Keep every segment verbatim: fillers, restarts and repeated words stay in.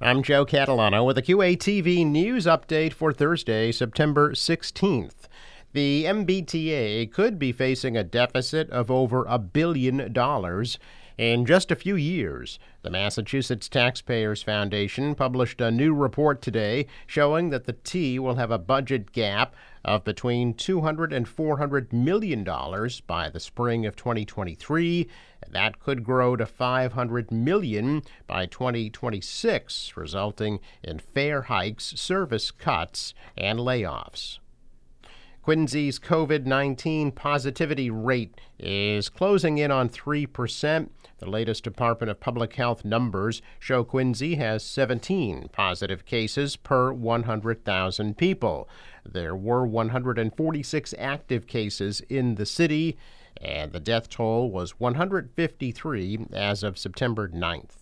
I'm Joe Catalano with a Q A T V news update for Thursday, September sixteenth. The M B T A could be facing a deficit of over a billion dollars in just a few years. The Massachusetts Taxpayers Foundation published a new report today showing that the T will have a budget gap of between two hundred and four hundred million dollars by the spring of twenty twenty-three. That could grow to five hundred million dollars by twenty twenty-six, resulting in fare hikes, service cuts, and layoffs. Quincy's COVID nineteen positivity rate is closing in on three percent. The latest Department of Public Health numbers show Quincy has seventeen positive cases per one hundred thousand people. There were one hundred forty-six active cases in the city, and the death toll was one hundred fifty-three as of September ninth.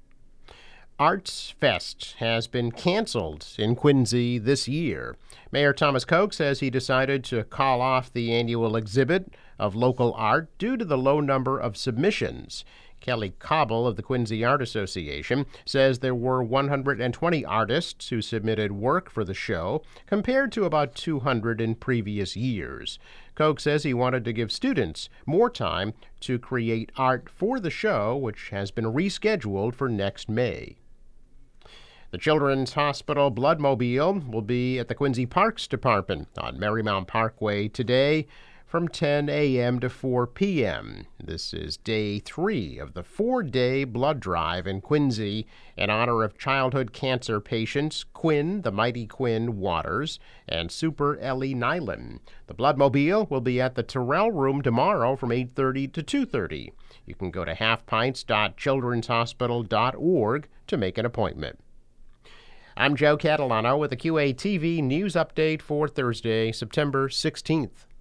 Arts Fest has been canceled in Quincy this year. Mayor Thomas Koch says he decided to call off the annual exhibit of local art due to the low number of submissions. Kelly Cobble of the Quincy Art Association says there were one hundred twenty artists who submitted work for the show, compared to about two hundred in previous years. Koch says he wanted to give students more time to create art for the show, which has been rescheduled for next May. The Children's Hospital Bloodmobile will be at the Quincy Parks Department on Marymount Parkway today from ten a.m. to four p.m. This is day three of the four-day blood drive in Quincy in honor of childhood cancer patients Quinn, the Mighty Quinn Waters, and Super Ellie Nyland. The Bloodmobile will be at the Terrell Room tomorrow from eight thirty to two thirty. You can go to half pints dot children's hospital dot org to make an appointment. I'm Joe Catalano with a Q A T V news update for Thursday, September sixteenth.